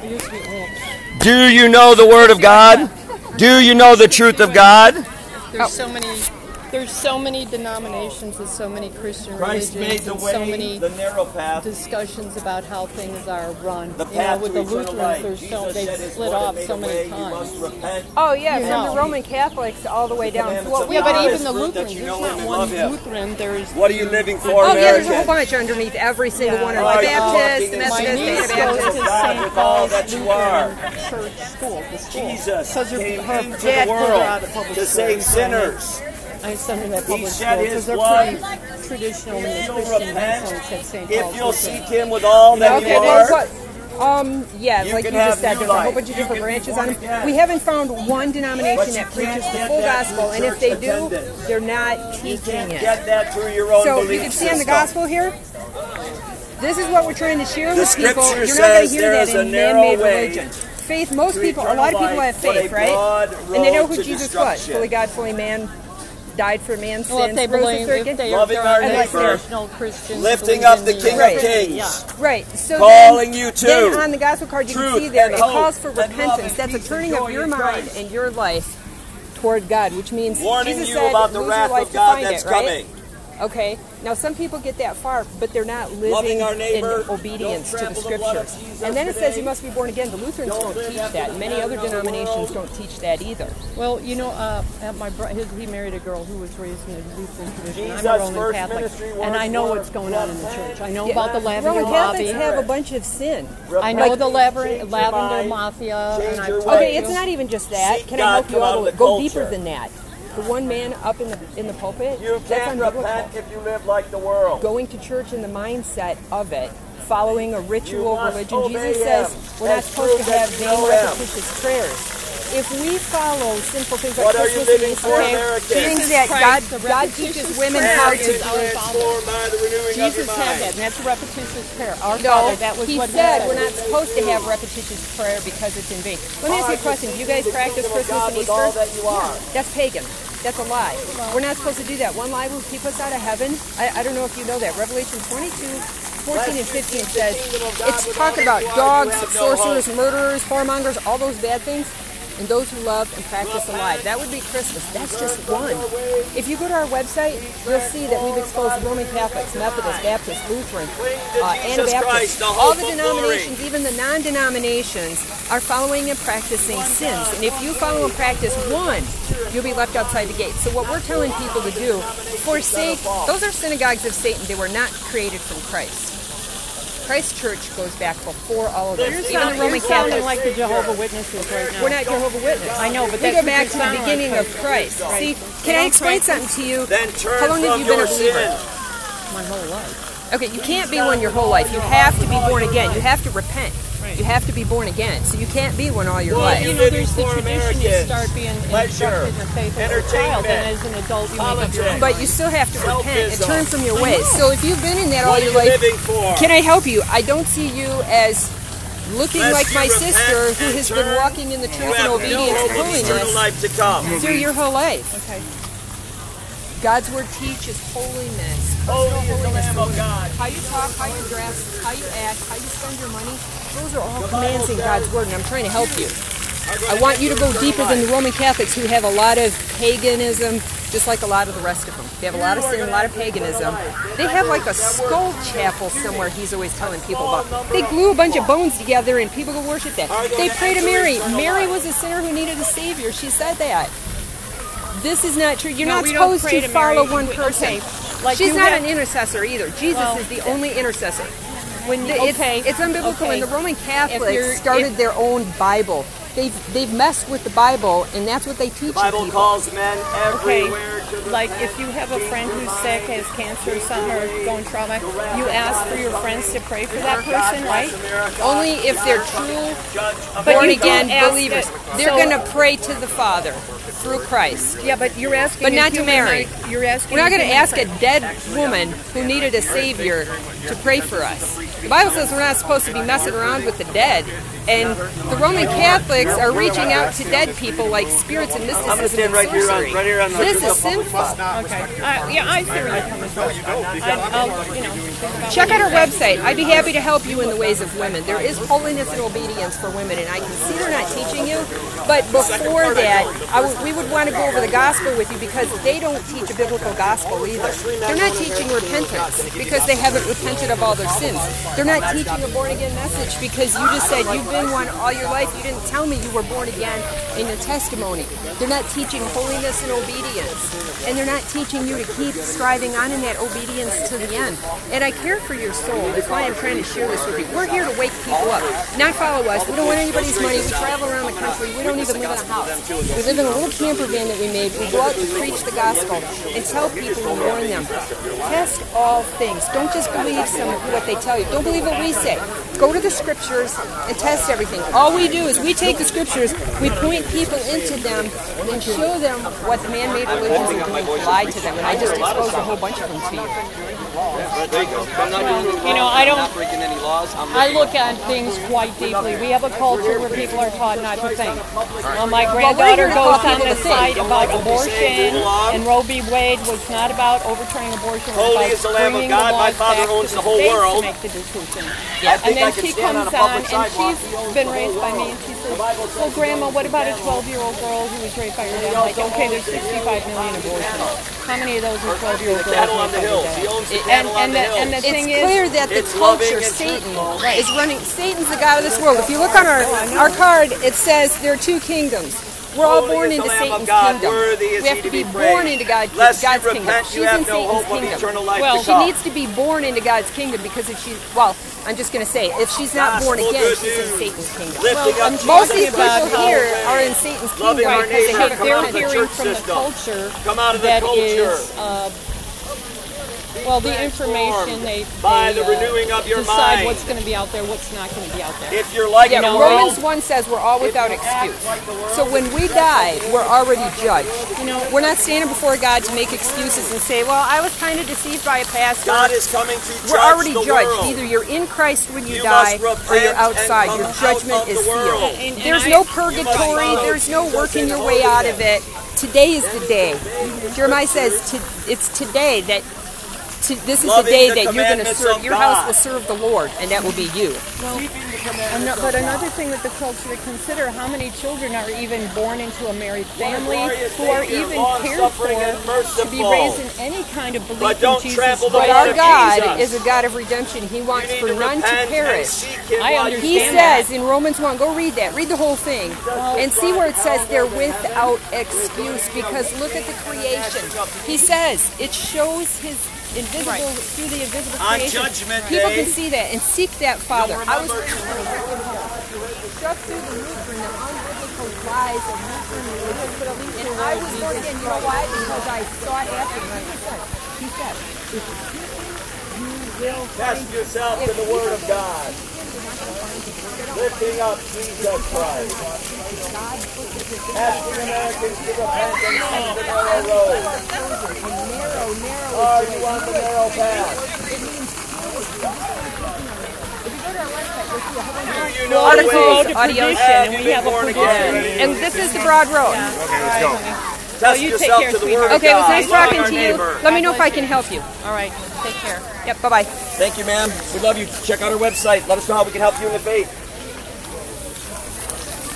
Do you know the Word of God? Do you know the truth of God? There's so many denominations and so many Christian Christ made religions the and way, so many the narrow path, discussions about how things are run. the path with to the eternal Lutherans, life. they've split off so many times. Oh yeah, from the Roman Catholics all the way down. But even the Lutherans, there's not one Lutheran. What are you living for, Oh yeah, there's a whole American? bunch underneath every single one of Are the you Baptists, the walking in Methodists, niece the goes Baptists. to God St. with all Paul's that you are. Lutheran Church school, the school. Jesus Because came her into dad the put her out of world public to school. save sinners. I sent her that He public shed school his because they're blood. pretty traditional in the If you'll Christian repent, influence at St. if Paul's. you'll seek Him with all that Okay, you well, are, what? Yeah, You like you can have just said, new there's a whole life. bunch of You different can be branches born on them. again. We haven't found one denomination But you that preaches can't the get full that through gospel, and if church they do, attendance. they're not you teaching can't it. get that through your own So belief you can see on the system. gospel here, this is what we're trying to share The with people. scripture You're not going to says hear there that is a in narrow man-made way religion. Faith, most to people, a eternal lot of people life, have but a faith, right? broad And they know road who to Jesus was. destruction. Fully God, fully man, died for man's Well, if sins, they rose the believe, third if day. they Loving are our neighbor, traditional Christians, lifting believe up in the King Right. of Kings, Yeah. Right. So calling then, you to then on the gospel card you can truth see there and it hope calls for and love repentance. and That's a peace turning and of joy your in mind Christ. and your life toward God, which means warning Jesus you said, about the lose wrath your life of to God find that's it, right? coming. Okay. Now some people get that far, but they're not living Loving our in neighbor, obedience don't to the trample the blood of scriptures. Jesus And then it says today. you must be born again. The Lutherans don't live teach after that. the Many pattern other of the denominations world. don't teach that either. Well, you know, at he married a girl who was raised in a Lutheran tradition. I'm Jesus' a Roman first Catholic, ministry and I know was what's going on in the church. I know Yeah, about the Lavender Roman Lobby. Catholics have a bunch of sin. I know the Change your Lavender mind. Mafia, Change and I've your talked Okay, ways. it's not even just that. Seek Can I God, help you come out all of the way? the Go culture. deeper than that. The one man up in the pulpit, You that's can't unbiblical. repent if you live like the world. Going to church in the mindset of it, following a ritual You must religion. obey Jesus says him we're not and supposed to prove have that you vain know him. repetitious prayers. If we follow sinful things like What are you Christmas and living Easter, for, okay, Americans? things Jesus that Christ, the God repetitious teaches women prayer how And to is do. our transformed by the renewing of Jesus your had mind. that, and that's a repetitious prayer. Our No, Father, that was he what said he we're not supposed to have repetitious prayer because it's in vain. Let me ask you a question. Do you guys practice Christmas and with all Easter? that you are. That's pagan. That's a lie. We're not supposed to do that. One lie will keep us out of heaven. I don't know if you know that. Revelation 22, 14 and 15 says, it's talking about dogs, sorcerers, murderers, whoremongers, all those bad things, and those who love and practice a lie. That would be Christmas. That's just one. If you go to our website, you'll see that we've exposed Roman Catholics, Methodists, Baptists, Lutheran, Anabaptists, the all hope the of denominations, even the non-denominations, are following and practicing sins. And if you follow and practice one, you'll be left outside the gate. So what we're telling people to do, forsake, those are synagogues of Satan. They were not created from Christ. Christ's church goes back before all of this. You're Even the Roman sounding Catholics. like the Jehovah's Witnesses right now. We're not Jehovah's Witnesses. I know, but we that's go what back you to the sound like, beginning of but- Christ. Right. See, They can I don't explain practice- something to you? Then turn How long have from you been your a believer? sin. My whole life. Okay, you can't be one your whole life. You have to be born again. You have to repent. You have to be born again. So you can't be one all your Well, life. You know, living there's the for tradition you Americans. start being Pleasure, instructed in the faith as a child, and as an adult you make up your own. politics. But you still have to repent and Selfism. turn from your ways. So if you've been in that all What are your you life, living for? can I help you? I don't see you as looking Unless like you my repent sister who and has been turn, walking in the You truth and have no obedience and hope of eternal holiness life to come. through your whole life. Okay. God's word teaches holiness. Holy Personal is the holiness Lamb to of women. God. How you talk, how you dress, how you act, how you spend your money. Those are all commands in God's word, and I'm trying to help you. I want you to go deeper than the Roman Catholics, who have a lot of paganism, just like a lot of the rest of them. They have a lot of sin, a lot of paganism. They have like a skull chapel somewhere he's always telling people about. They glue a bunch of bones together and people go worship that. They pray to Mary. Mary was a sinner who needed a savior. She said that. This is not true. You're not we don't supposed pray to to follow Mary. one person. Okay, like She's you not have- an intercessor either. Jesus is the only intercessor. When you, It's unbiblical, okay. and the Roman you're- Catholics started their own Bible. They've messed with the Bible, and that's what they teach The Bible people. calls men Okay, everywhere to like if you have a friend who's sick, has cancer or something, or going trauma, you ask for your friends to pray for that person, right? Only if they're true But born you don't again ask believers. it. They're So- going to pray to the Father. through Christ. Yeah, but you're asking. But a not to human marry. right- You're asking. We're not going to human ask a right. dead woman who needed a savior to pray for us. The Bible says we're not supposed to be messing around with the dead. And the Roman Catholics are reaching out to dead people like spirits and mysticism. I'm going to stand right here on the This is sinful. Okay. Yeah, I see where you're coming from. I'll think about Check what out our you said. website. I'd be happy to help you in the ways of women. There is holiness and obedience for women, and I can see they're not teaching you. But before that, we would want to go over the gospel with you because they don't teach a biblical gospel either. They're not teaching repentance because they haven't repented of all their sins. They're not teaching a born-again message because you just said you've been one all your life. You didn't tell me you were born again in your testimony. They're not teaching holiness and obedience. And they're not teaching you to keep striving on in that obedience to the end. And I care for your soul. That's why I'm trying to share this with you. We're here to wake people up, not follow us. We don't want anybody's money. We travel around the country. We don't even live in a house. We live in a little camper van that we made. We go out to preach the gospel and tell people and warn them. Test all things. Don't just believe what they tell you. Don't believe what we say. Go to the scriptures and test everything. All we do is we take the scriptures, we point people into them, and show them what the man-made religions are doing to lie to them. And I just exposed a whole bunch of them to you. I don't. I look at things quite deeply. We have a culture where people are taught not to think. My granddaughter goes on the site about abortion, and Roe v. Wade was not about overturning abortion. It was Holy about is the Lamb of bringing God. the My laws Father back to owns the whole states world. to make the decision. I think And then I can she stand on comes a on, public and sidewalk. she's been raised by me, and she says, "Well, Grandma, what about a 12-year-old girl who was raped by her dad?" I'm like, okay, there's 65 million abortions. How many of those are 12-year-old girls Cattle on raped the by hill. their She dad? owns the cattle on the hill. And the It's thing is, clear that the it's loving culture, and Satan, truthful. is running. Satan's the god of this world. If you look on our card, it says there are two kingdoms. We're all Holy born is the into Lamb of Satan's God, kingdom. worthy is We have he to to be be born praised. into God's Lest you kingdom. repent, She's you have in no Satan's hope of kingdom. eternal life Well, to She come. needs to be born into God's kingdom because if she, well, I'm just going to say, if she's not born Gospel again, good she's in news. Satan's kingdom. Lifting up Jesus Most of these about people how- here are in Satan's Loving kingdom our because they neighbor. haven't Come out of they're the repented. hearing church from the system. culture Come out of the that culture. is, well, the information they by the renewing of your decide mind. what's going to be out there, what's not going to be out there. If you're like Yeah, the Romans world, 1 says we're all without excuse. So when we die, we're already judged. We're not standing before God to make excuses and say, well, I was kind of deceived by a pastor. God is coming to judge We're already the judged. world. Either you're in Christ when you You die, must or you're repent outside. and Your come judgment out of is the world. sealed. And There's I- no You must purgatory. follow There's no Jesus working and your way out of holiness. it. Today is the day. Jeremiah says it's today that this is the Loving day the that you're going to commandments serve. of Your house God. will serve the Lord, and that will be you. But another thing that the culture to consider, how many children are even born into a married family, who are even cared for to be raised in any kind of belief But don't in Jesus trample the But Christ. blood our of God Jesus. is a God of redemption. He wants You need for to none to repent and perish. seek Him I while you understand He can. says in Romans 1, go read that. Read the whole thing. And see where it says they're without excuse because look at the creation. He says it shows his invisible, through the invisible On creation. Judgment People Day, can see that and seek that Father. I was remember struck through the Lutheran, the unbiblical lies of Lutheran religion. And I was born again. You know why? Because I sought after him. He said, if you seek him, you will find Test yourself to the Word of God. Lifting up Jesus Christ. Asking Americans to repent and seek the narrow road. Are you on the narrow path? Do you know the Articles, way? audio, Have you we been have a born prediction. again? and this is the broad road. Test you take yourself care, to the sweetheart. Word of Okay, it was God. nice Love talking our to you. neighbor. Let me know if I can help you. All right, take care. Yep, bye-bye. Thank you, ma'am. We love you. Check out our website. Let us know how we can help you in the faith.